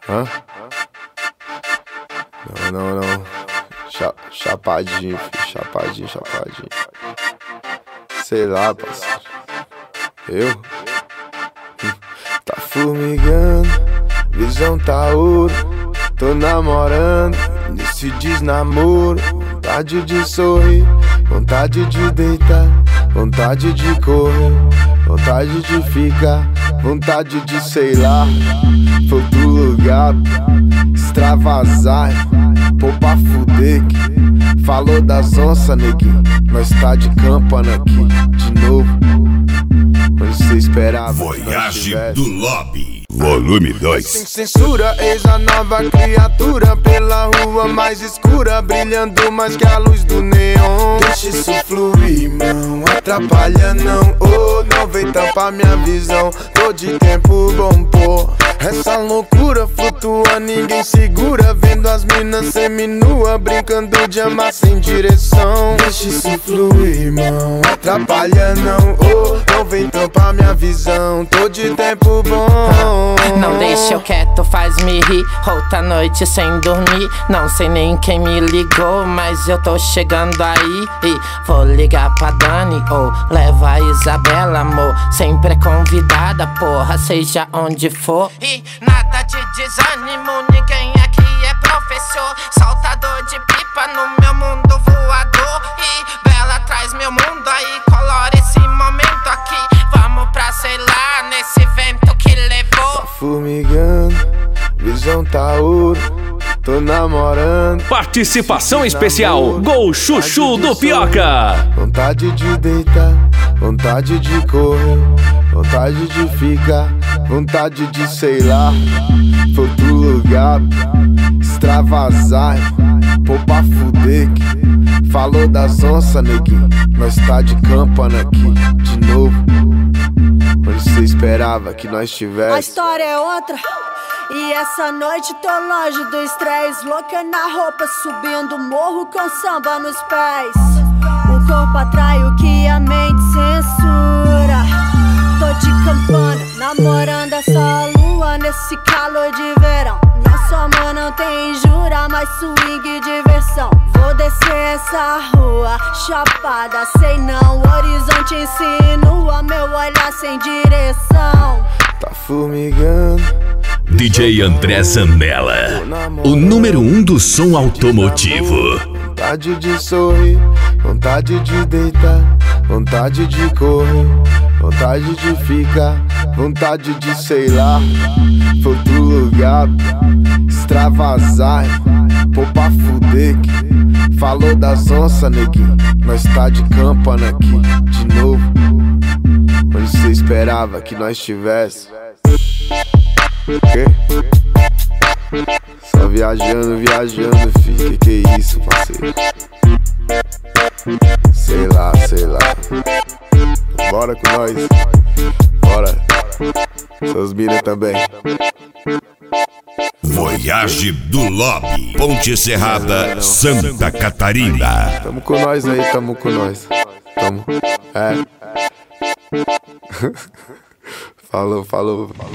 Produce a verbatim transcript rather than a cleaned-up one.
Hã? Não, não, não. Cha chapadinho, filho. Chapadinho, chapadinho. Sei lá, parceiro. Eu? Tá formigando, visão tá ouro. Tô namorando, nesse desnamoro. Vontade de sorrir, vontade de deitar, vontade de correr, vontade de ficar, vontade de sei lá. Foi pro lugar, extravasar, pô pra fuder que falou das onças, neguinho. Nós tá de campana aqui, de novo. Onde cê esperava? Voyage do Lobby, volume dois. Sem censura, eis a nova criatura pela rua mais escura, brilhando mais que a luz do neon. Deixa isso fluir, irmão, atrapalha não. Oh, não vem tampar minha visão. Tô de tempo bom, pô. Essa loucura flutua, ninguém segura. Vendo as minas seminua, brincando de amar sem direção. Deixa isso fluir, irmão, atrapalha não. Oh, não vem tampar minha visão. Tô de tempo bom. Não deixa eu quieto, faz me rir. Outra noite sem dormir. Não sei nem quem me ligou, mas eu tô chegando aí. E vou ligar pra Dani ou leva a Isabela, amor. Sempre é convidada, porra, seja onde for. E nada de desânimo, ninguém aqui é professor. Saltador de pipa no meu mundo voador. E Bela traz meu mundo aí, colore esse momento aqui. Vamos pra, sei lá, nesse vento que levou. Tá formigando, visão tá ouro. Tô namorando. Participação especial, Gol Chuchu do Pioca. Vontade de deitar, vontade de correr, vontade de ficar, vontade de sei lá. Foi pro lugar, extravasar, pô pra fuder que falou das onças, neguinho. Nós tá de campana aqui, de novo. Onde cê esperava que nós tivesse? A história é outra. E essa noite tô longe do estresse, louca na roupa, subindo morro com samba nos pés. O corpo atrai o que a mente censura. Tô de campana, namorando essa lua nesse calor de verão. Nosso amor não tem jura, mas swing e diversão. Vou descer essa rua, chapada, sei não. O horizonte insinua, meu olhar sem direção. Tá formigando. D J André Zanella, o número um do som automotivo. Vontade de sorrir, vontade de deitar, vontade de correr, vontade de ficar, vontade de sei lá. Foi pro lugar, extravasar, pô pra fuder que falou das onças, neguinho. Nós tá de campana aqui, de novo. Onde cê esperava que nós tivesse? Que? Só viajando, viajando, fi. Que que é isso, parceiro? Sei lá, sei lá. Bora com nós. Bora. Seus mina também. Voyage do Lobby, Ponte Serrada, Santa Catarina. Tamo com nós aí, tamo com nós. Tamo. É. Falou, falou.